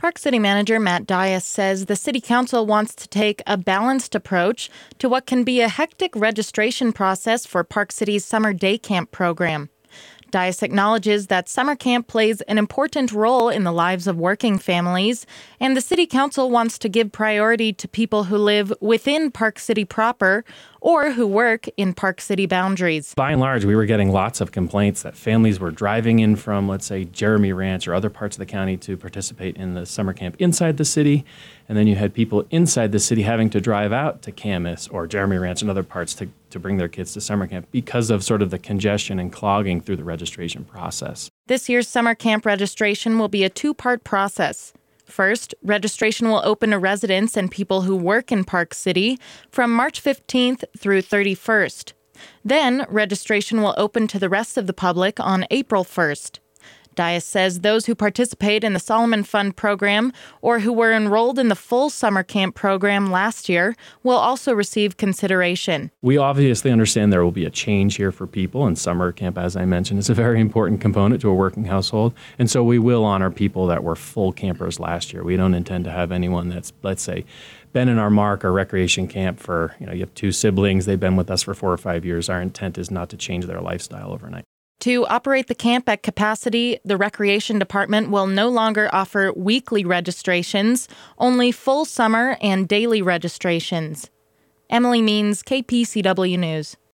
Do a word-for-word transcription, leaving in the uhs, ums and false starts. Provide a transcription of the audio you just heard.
Park City Manager Matt Dias says the City Council wants to take a balanced approach to what can be a hectic registration process for Park City's summer day camp program. Dias acknowledges that summer camp plays an important role in the lives of working families, and the City Council wants to give priority to people who live within Park City proper or who work in Park City boundaries. By and large, we were getting lots of complaints that families were driving in from, let's say, Jeremy Ranch or other parts of the county to participate in the summer camp inside the city. And then you had people inside the city having to drive out to Camas or Jeremy Ranch and other parts to, to bring their kids to summer camp because of sort of the congestion and clogging through the registration process. This year's summer camp registration will be a two-part process. First, registration will open to residents and people who work in Park City from March fifteenth through thirty-first. Then, registration will open to the rest of the public on April first. Dias says those who participate in the Solomon Fund program or who were enrolled in the full summer camp program last year will also receive consideration. We obviously understand there will be a change here for people, and summer camp, as I mentioned, is a very important component to a working household. And so we will honor people that were full campers last year. We don't intend to have anyone that's, let's say, been in our mark or recreation camp for, you know, you have two siblings, they've been with us for four or five years. Our intent is not to change their lifestyle overnight. To operate the camp at capacity, the Recreation Department will no longer offer weekly registrations, only full summer and daily registrations. Emily Means, K P C W News.